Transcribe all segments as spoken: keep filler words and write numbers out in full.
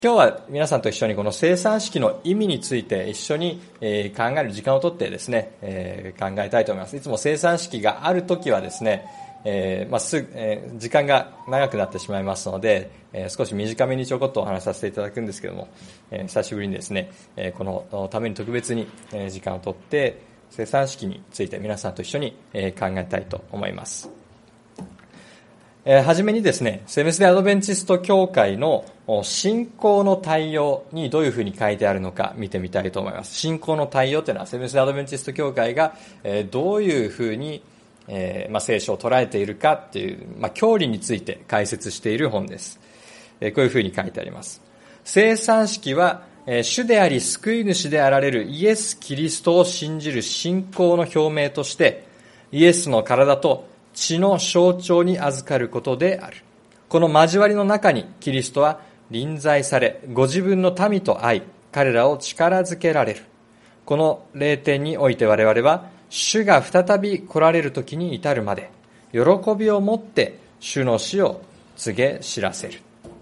今日は皆さんと一緒にこの生産式の意味について一緒に考える時間をとってですね、考えたいと思います。いつも生産式があるときはですね、えーまあ、すえー、時間が長くなってしまいますので、えー、少し短めにちょこっとお話しさせていただくんですけども、えー、久しぶりにですね、えー、このために特別に時間をとって生産式について皆さんと一緒に考えたいと思います。えー、はじめにですね、セブンスデーアドベンチスト教会の信仰の対応にどういうふうに書いてあるのか見てみたいと思います。信仰の対応というのはセブンスデーアドベンチスト教会が、えー、どういうふうに、えーまあ、聖書を捉えているかっていう、まあ、教理について解説している本です。えー、こういうふうに書いてあります。生産式は、えー、主であり救い主であられるイエス・キリストを信じる信仰の表明としてイエスの体と血の象徴に預かることである。この交わりの中にキリストは臨在され、ご自分の民と会い、彼らを力づけられる。この霊点において我々は、主が再び来られる時に至るまで、喜びを持って主の死を告げ知らせる。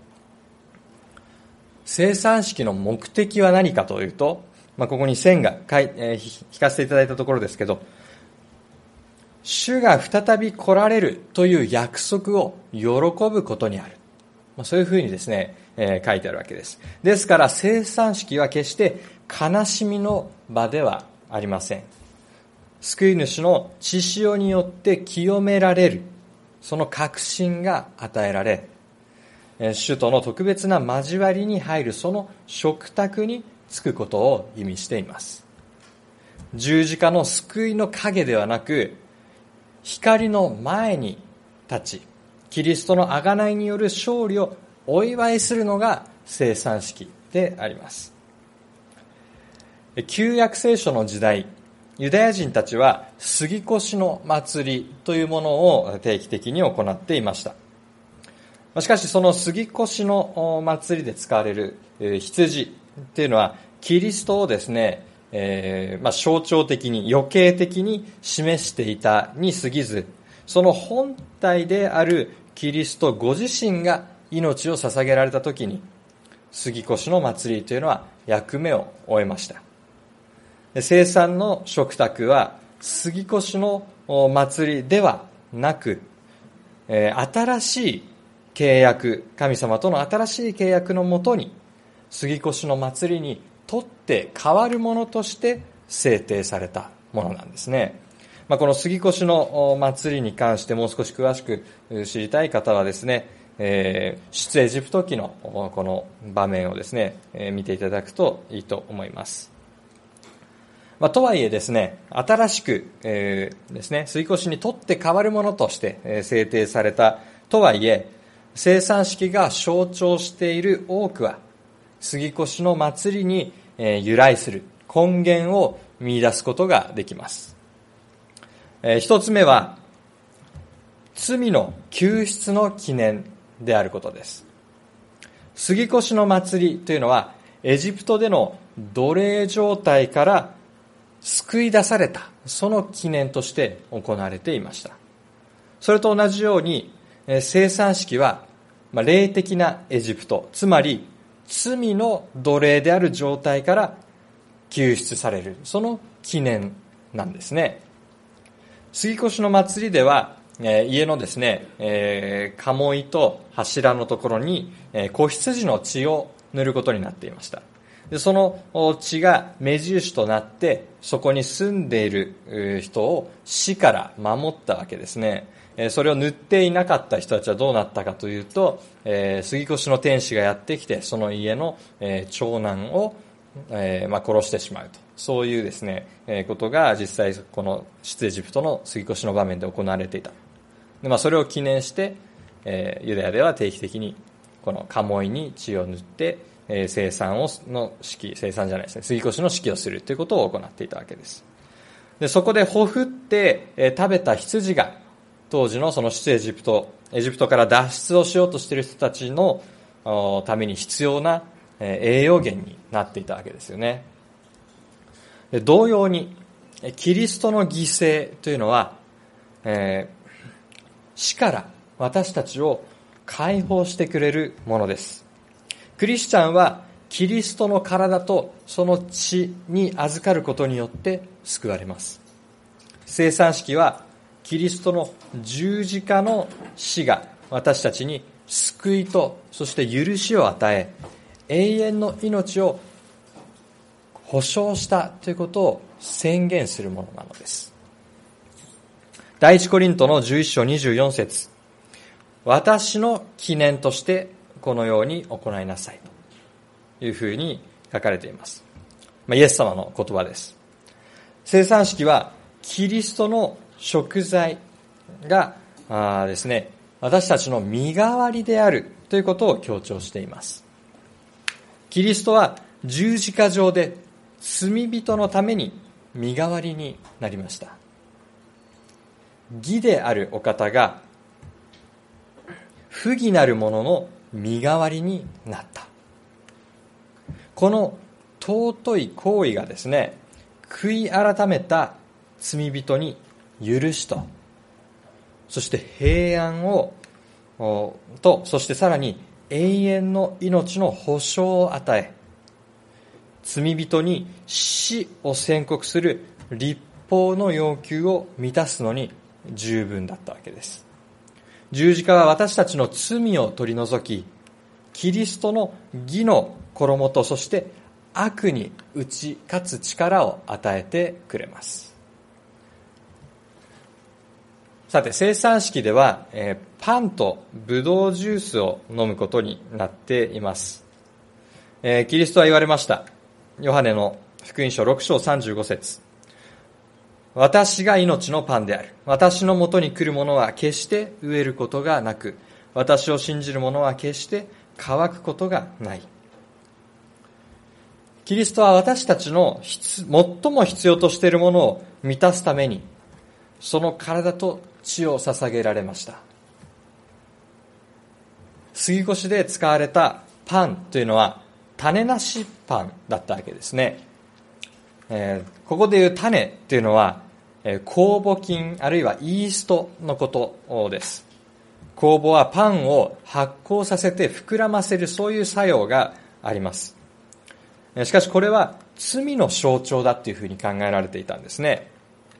生産式の目的は何かというと、まあ、ここに線が書い、えー、引かせていただいたところですけど、主が再び来られるという約束を喜ぶことにある。そういうふうにですね、えー、書いてあるわけです。ですから生産式は決して悲しみの場ではありません。救い主の血潮によって清められる、その確信が与えられ、主との特別な交わりに入るその食卓につくことを意味しています。十字架の救いの影ではなく、光の前に立ち、キリストの贖いによる勝利をお祝いするのが生産式であります。旧約聖書の時代、ユダヤ人たちは杉越の祭りというものを定期的に行っていました。しかしその杉越の祭りで使われる羊っていうのはキリストをですね、えーまあ、象徴的に余計的に示していたに過ぎず、その本体であるキリストご自身が命を捧げられたときに杉越の祭りというのは役目を終えました。生産の食卓は杉越の祭りではなく、えー、新しい契約、神様との新しい契約のもとに杉越の祭りにとって変わるものとして制定されたものなんですね。まあ、この杉越の祭りに関してもう少し詳しく知りたい方はですね、えー、出エジプト記のこの場面をですね、えー、見ていただくといいと思います。まあ、とはいえですね、新しく、えー、ですね、杉越にとって変わるものとして、えー、制定されたとはいえ、生産式が象徴している多くは杉越の祭りに由来する根源を見出すことができます。一つ目は罪の救出の記念であることです。杉越の祭りというのはエジプトでの奴隷状態から救い出されたその記念として行われていました。それと同じように生産式は霊的なエジプト、つまり罪の奴隷である状態から救出される、その記念なんですね。杉越の祭りでは、えー、家のですね、えー、鴨居と柱のところに、えー、子羊の血を塗ることになっていました。でその血が目印となってそこに住んでいる人を死から守ったわけですね。それを塗っていなかった人たちはどうなったかというと、えー、杉越の天使がやってきてその家の、えー、長男を、えーまあ、殺してしまうと、そういうですね、えー、ことが実際この出エジプトの杉越の場面で行われていた。で、まあ、それを記念して、えー、ユダヤでは定期的にこの鴨居に血を塗って、えー、生産をの式生産じゃないですね杉越の式をするということを行っていたわけです。でそこでほふって、えー、食べた羊が当時のその出エジプト、エジプトから脱出をしようとしている人たちのために必要な栄養源になっていたわけですよね。同様に、キリストの犠牲というのは、えー、死から私たちを解放してくれるものです。 クリスチャンはキリストの体とその血に預かることによって救われます。聖餐式はキリストの十字架の死が私たちに救いとそして許しを与え、永遠の命を保証したということを宣言するものなのです。第一コリントのじゅういち章にじゅうよん節、私の記念としてこのように行いなさいというふうに書かれています。まあ、イエス様の言葉です。聖餐式はキリストの贖罪があですね、私たちの身代わりであるということを強調しています。キリストは十字架上で罪人のために身代わりになりました。義であるお方が不義なる者の身代わりになった。この尊い行為がですね、悔い改めた罪人に許しと、そして平安をと、そしてさらに永遠の命の保証を与え、罪人に死を宣告する律法の要求を満たすのに十分だったわけです。十字架は私たちの罪を取り除き、キリストの義の衣と、そして悪に打ち勝つ力を与えてくれます。さて、聖餐式では、えー、パンとブドウジュースを飲むことになっています。えー、キリストは言われました。ヨハネの福音書ろく章さんじゅうご節、私が命のパンである。私のもとに来る者は決して飢えることがなく、私を信じる者は決して乾くことがない。キリストは私たちの最も必要としているものを満たすために、その体と血を捧げられました。杉越で使われたパンというのは種なしパンだったわけですね。えー、ここでいう種というのは、えー、酵母菌あるいはイーストのことです。酵母はパンを発酵させて膨らませる、そういう作用があります。しかしこれは罪の象徴だというふうに考えられていたんですね。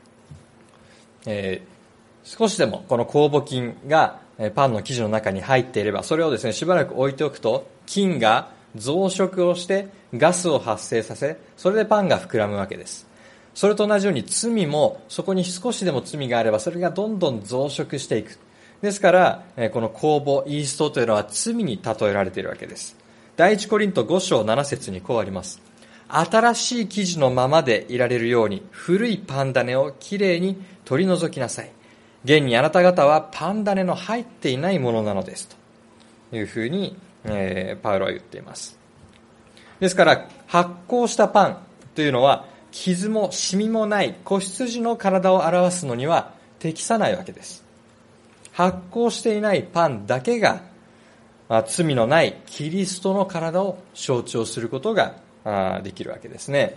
えー、少しでもこの酵母菌がパンの生地の中に入っていれば、それをですねしばらく置いておくと菌が増殖をしてガスを発生させ、それでパンが膨らむわけです。それと同じように罪も、そこに少しでも罪があればそれがどんどん増殖していく。ですからこの酵母イーストというのは罪に例えられているわけです。第一コリントご章なな節にこうあります。新しい生地のままでいられるように古いパン種をきれいに取り除きなさい。現にあなた方はパン種の入っていないものなのですというふうに、えー、パウロは言っています。ですから発酵したパンというのは傷もシミもない子羊の体を表すのには適さないわけです。発酵していないパンだけが罪のないキリストの体を象徴することができるわけですね。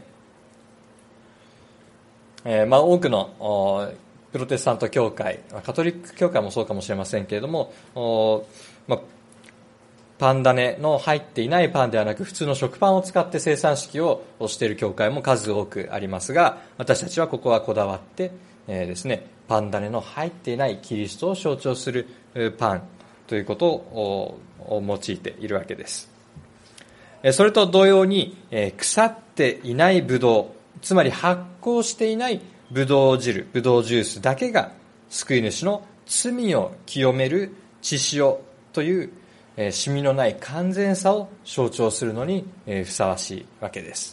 えー、まあ多くのプロテスタント教会、カトリック教会もそうかもしれませんけれども、まあ、パン種の入っていないパンではなく普通の食パンを使って聖餐式をしている教会も数多くありますが、私たちはここはこだわって、えー、ですねパン種の入っていないキリストを象徴するパンということを用いているわけです。それと同様に腐っていないブドウ、つまり発酵していないブドウ汁、ブドウジュースだけが救い主の罪を清める血潮というシミのない完全さを象徴するのにふさわしいわけです。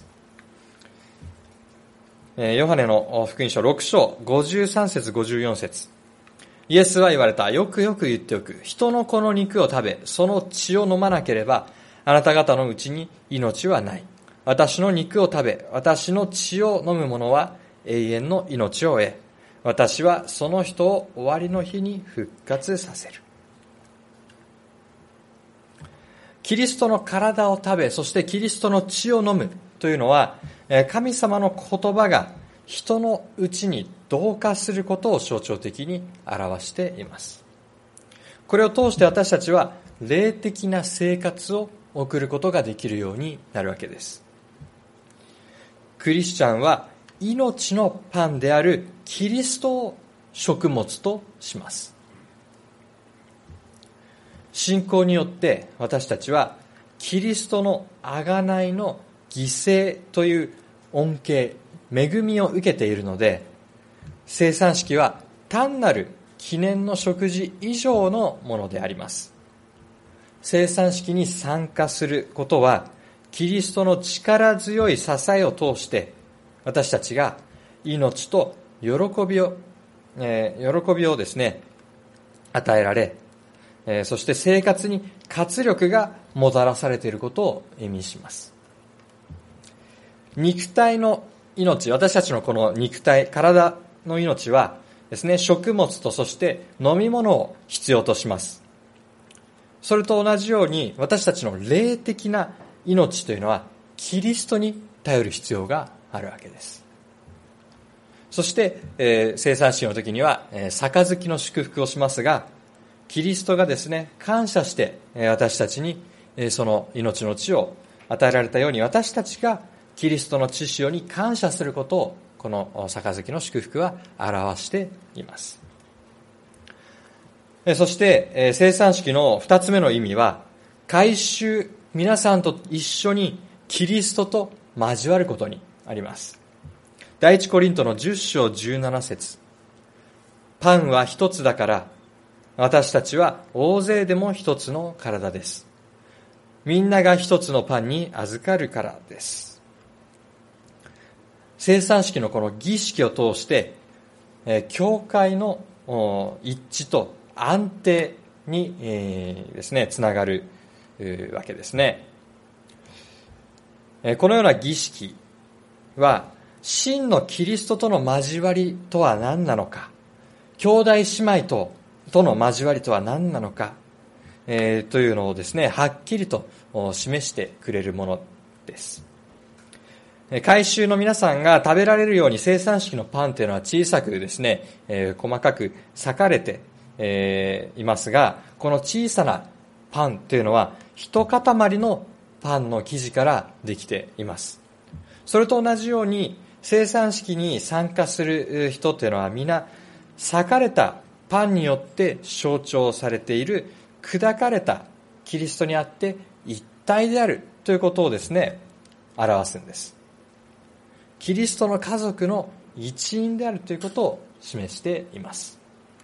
ヨハネの福音書ろく章ごじゅうさん節ごじゅうよん節、イエスは言われた。よくよく言っておく。人の子の肉を食べ、その血を飲まなければ、あなた方のうちに命はない。私の肉を食べ、私の血を飲む者は永遠の命を得、私はその人を終わりの日に復活させる。キリストの体を食べ、そしてキリストの血を飲むというのは、神様の言葉が人のうちに同化することを象徴的に表しています。これを通して私たちは霊的な生活を送ることができるようになるわけです。クリスチャンは命のパンであるキリストを食物とします。信仰によって私たちはキリストの贖いの犠牲という恩恵、恵みを受けているので、聖餐式は単なる記念の食事以上のものであります。聖餐式に参加することは、キリストの力強い支えを通して、私たちが命と喜びを、えー、喜びをですね、与えられ、えー、そして生活に活力がもたらされていることを意味します。肉体の命、私たちのこの肉体、体の命はですね、食物とそして飲み物を必要とします。それと同じように私たちの霊的な命というのはキリストに頼る必要があるわけです。そして、えー、聖餐式の時には、えー、杯の祝福をしますが、キリストがですね、感謝して、えー、私たちに、えー、その命の血を与えられたように、私たちがキリストの血潮に感謝することを、この杯の祝福は表しています。そして、聖餐式の二つ目の意味は、改宗、皆さんと一緒にキリストと交わることにあります。第一コリントのじゅっ章じゅうなな節。パンは一つだから、私たちは大勢でも一つの体です。みんなが一つのパンに預かるからです。聖餐式のこの儀式を通して、教会の一致と安定にですね、つながるわけですね。このような儀式は、真のキリストとの交わりとは何なのか、兄弟姉妹ととの交わりとは何なのか、えー、というのをですね、はっきりと示してくれるものです。改宗の皆さんが食べられるように聖餐式のパンというのは小さくですね、えー、細かく裂かれて、えー、いますが、この小さなパンというのは一塊のパンの生地からできています。それと同じように聖餐式に参加する人というのは皆裂かれたパンによって象徴されている砕かれたキリストにあって一体であるということをですね、表すんです。キリストの家族の一員であるということを示しています。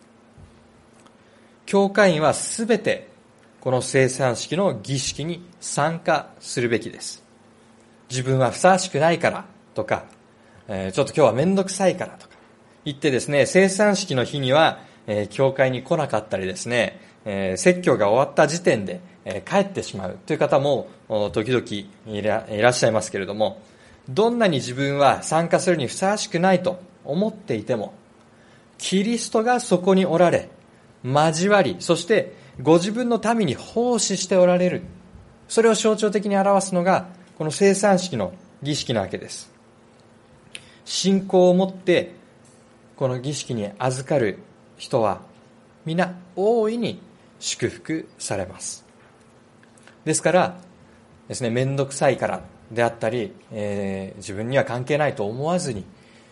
教会員はすべてこの聖餐式の儀式に参加するべきです。自分はふさわしくないからとか、えー、ちょっと今日はめんどくさいからとか言ってですね、聖餐式の日には、えー、教会に来なかったりですね、えー、説教が終わった時点で、えー、帰ってしまうという方も時々いら、いらっしゃいますけれども、どんなに自分は参加するにふさわしくないと思っていても、キリストがそこにおられ、交わり、そしてご自分の民に奉仕しておられる。それを象徴的に表すのが、この聖餐式の儀式なわけです。信仰を持って、この儀式に預かる人は、皆大いに祝福されます。ですからですね、めんどくさいからであったり、えー、自分には関係ないと思わずに、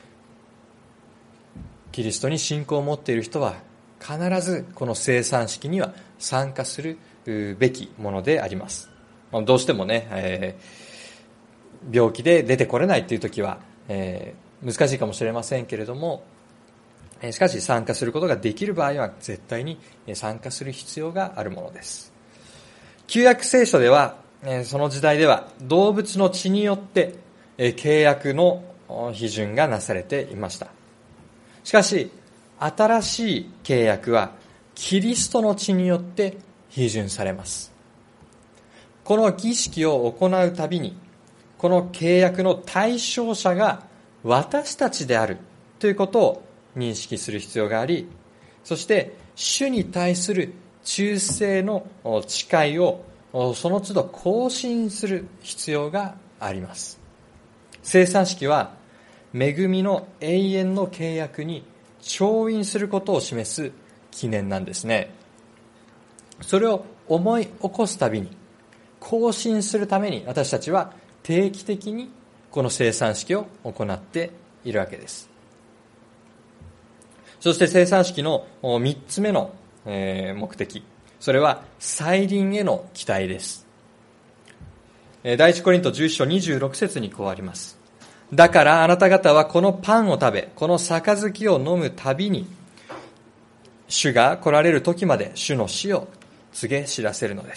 キリストに信仰を持っている人は必ずこの聖餐式には参加するべきものであります。どうしてもね、えー、病気で出てこれないという時は、えー、難しいかもしれませんけれども、しかし参加することができる場合は絶対に参加する必要があるものです。旧約聖書では、その時代では動物の血によって契約の批准がなされていました。しかし新しい契約はキリストの血によって批准されます。この儀式を行うたびに、この契約の対象者が私たちであるということを認識する必要があり、そして主に対する忠誠の誓いをその都度更新する必要があります。聖餐式は恵みの永遠の契約に調印することを示す記念なんですね。それを思い起こすたびに、 更新するために私たちは定期的にこの聖餐式を行っているわけです。そして聖餐式の三つ目の目的、それは再臨への期待です。第一コリントじゅういち章にじゅうろく節にこうあります。だからあなた方はこのパンを食べ、この杯を飲むたびに、主が来られる時まで主の死を告げ知らせるのです。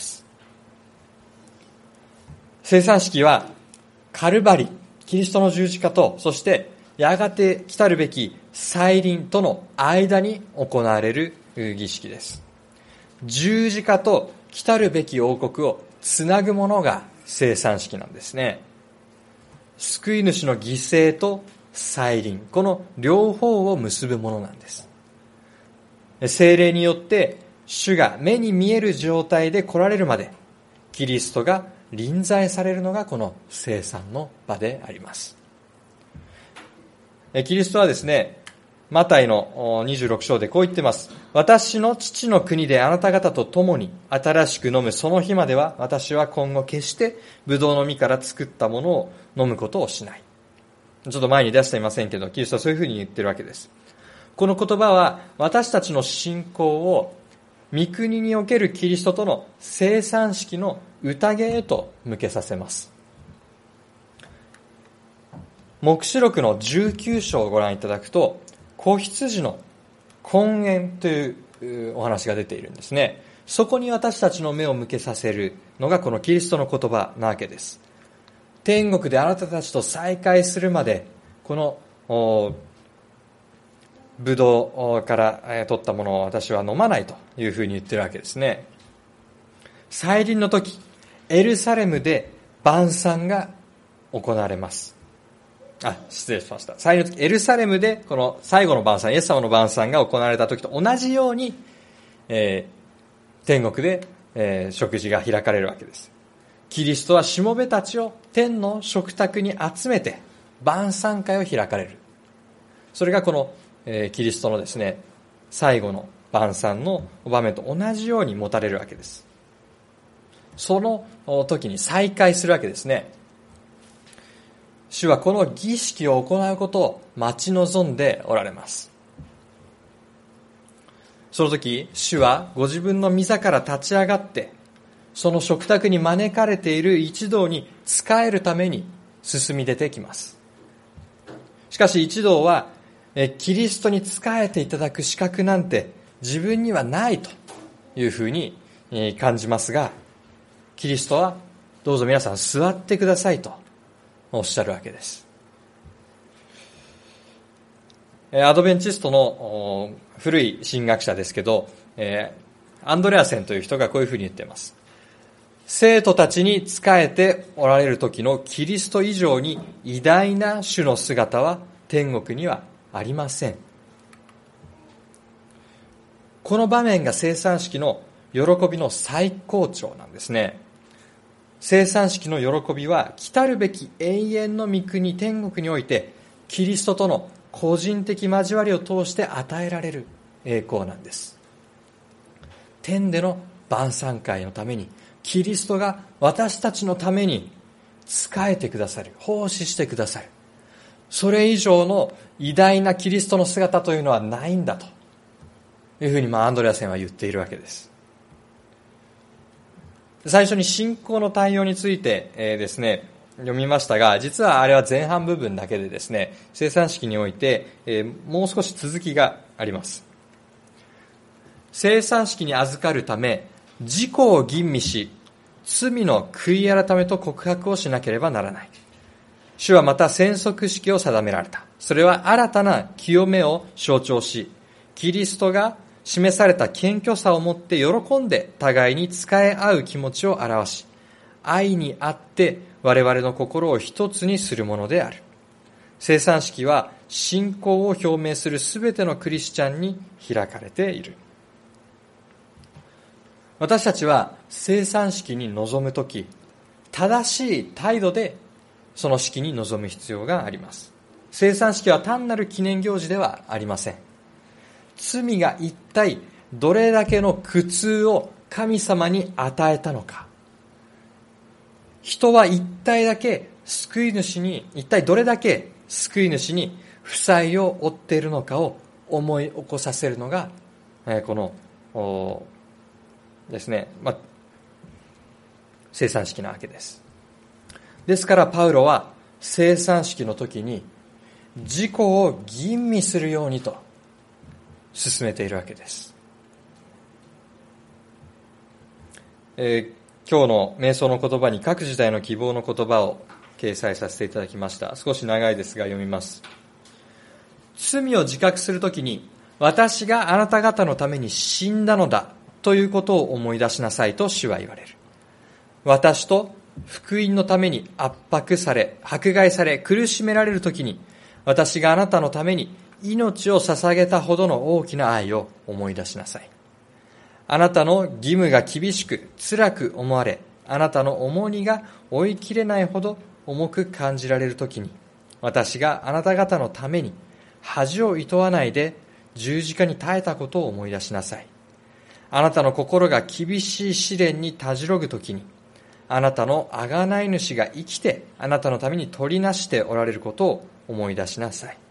聖餐式はカルバリ、キリストの十字架と、そしてやがて来たるべき再臨との間に行われる儀式です。十字架と来たるべき王国をつなぐものが聖餐式なんですね。救い主の犠牲と再臨、この両方を結ぶものなんです。聖霊によって主が目に見える状態で来られるまで、キリストが臨在されるのがこの聖餐の場であります。キリストはですね、マタイのにじゅうろく章でこう言っています。私の父の国であなた方と共に新しく飲むその日までは、私は今後決してブドウの実から作ったものを飲むことをしない。ちょっと前に出していませんけど、キリストはそういうふうに言ってるわけです。この言葉は私たちの信仰を御国におけるキリストとの聖餐式の宴へと向けさせます。黙示録のじゅうきゅう章をご覧いただくと、子羊の婚宴というお話が出ているんですね。そこに私たちの目を向けさせるのがこのキリストの言葉なわけです。天国であなたたちと再会するまで、このブドウから取ったものを私は飲まないというふうに言ってるわけですね。再臨の時、エルサレムで晩餐が行われます。あ、失礼しました。再臨の時、エルサレムでこの最後の晩餐、イエス様の晩餐が行われた時と同じように、えー、天国で、えー、食事が開かれるわけです。キリストはしもべたちを天の食卓に集めて晩餐会を開かれる。それがこの、えー、キリストのですね、最後の晩餐の場面と同じように持たれるわけです。その時に再会するわけですね。主はこの儀式を行うことを待ち望んでおられます。その時、主はご自分の御座から立ち上がって、その食卓に招かれている一同に仕えるために進み出てきます。しかし一同は、キリストに仕えていただく資格なんて自分にはないというふうに感じますが、キリストはどうぞ皆さん座ってくださいとおっしゃるわけです。アドベンチストの古い神学者ですけど、アンドレアセンという人がこういうふうに言っています。生徒たちに仕えておられる時のキリスト以上に偉大な主の姿は天国にはありません。この場面が聖餐式の喜びの最高潮なんですね。聖餐式の喜びは来たるべき永遠の御国天国においてキリストとの個人的交わりを通して与えられる栄光なんです。天での晩餐会のためにキリストが私たちのために仕えてくださる、奉仕してくださる、それ以上の偉大なキリストの姿というのはないんだというふうに、まあ、アンドレアセンは言っているわけです。最初に信仰の対応について、えー、ですね読みましたが、実はあれは前半部分だけでですね、聖餐式において、えー、もう少し続きがあります。聖餐式に預かるため自己を吟味し、罪の悔い改めと告白をしなければならない。主はまた宣則式を定められた。それは新たな清めを象徴し、キリストが示された謙虚さをもって喜んで互いに仕え合う気持ちを表し、愛にあって我々の心を一つにするものである。聖餐式は信仰を表明するすべてのクリスチャンに開かれている。私たちは聖餐式に臨むとき、正しい態度でその式に臨む必要があります。聖餐式は単なる記念行事ではありません。罪が一体どれだけの苦痛を神様に与えたのか、 人は一体だけ救い主に、一体どれだけ救い主に負債を負っているのかを思い起こさせるのが、このですね、まあ、生産式なわけです。ですからパウロは生産式の時に自己を吟味するようにと進めているわけです。えー今日の瞑想の言葉に各時代の希望の言葉を掲載させていただきました。少し長いですが読みます。罪を自覚するときに、私があなた方のために死んだのだということを思い出しなさいと主は言われる。私と福音のために圧迫され、迫害され、苦しめられるときに、私があなたのために命を捧げたほどの大きな愛を思い出しなさい。あなたの義務が厳しく辛く思われ、あなたの重荷が負いきれないほど重く感じられるときに、私があなた方のために恥を厭わないで十字架に耐えたことを思い出しなさい。あなたの心が厳しい試練にたじろぐときに、あなたの贖い主が生きてあなたのために取りなしておられることを思い出しなさい。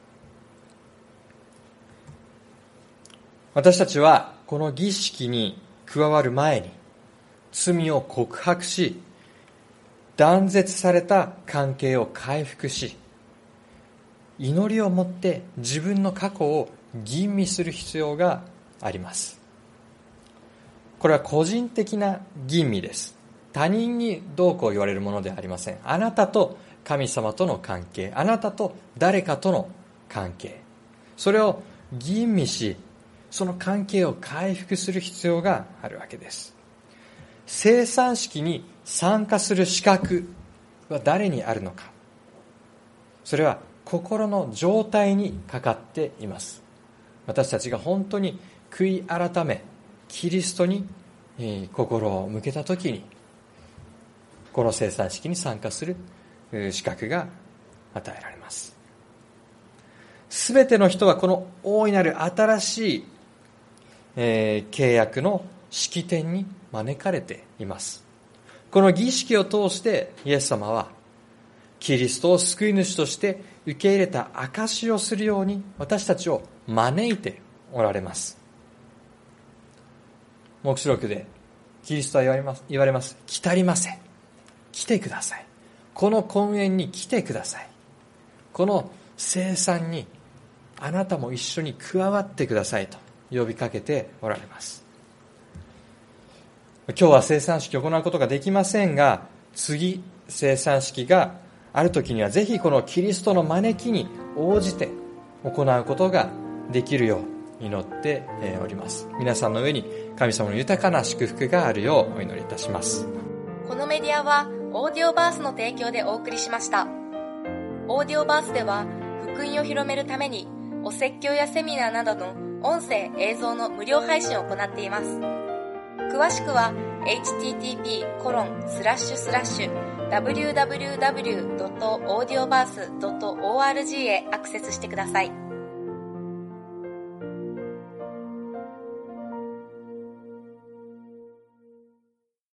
私たちはこの儀式に加わる前に罪を告白し、断絶された関係を回復し、祈りを持って自分の過去を吟味する必要があります。これは個人的な吟味です。他人にどうこう言われるものではありません。あなたと神様との関係、あなたと誰かとの関係、それを吟味し、その関係を回復する必要があるわけです。生産式に参加する資格は誰にあるのか。それは心の状態にかかっています。私たちが本当に悔い改め、キリストに心を向けたときに、この生産式に参加する資格が与えられます。すべての人はこの大いなる新しいえー、契約の式典に招かれています。この儀式を通してイエス様はキリストを救い主として受け入れた証しをするように私たちを招いておられます。黙示録でキリストは言われます。言われます。来たりませ。来てください。この婚宴に来てください。この聖餐にあなたも一緒に加わってくださいと呼びかけておられます。今日は生産式を行うことができませんが、次生産式がある時にはぜひこのキリストの招きに応じて行うことができるよう祈っております。皆さんの上に神様の豊かな祝福があるようお祈りいたします。 このメディアはオーディオバースの提供でお送りしました。オーディオバースでは福音を広めるためにお説教やセミナーなどの音声・映像の無料配信を行っています。詳しくは エイチティーティーピーコロンスラッシュスラッシュダブリューダブリューダブリュードットオーディオバースドットオーアールジー へアクセスしてください。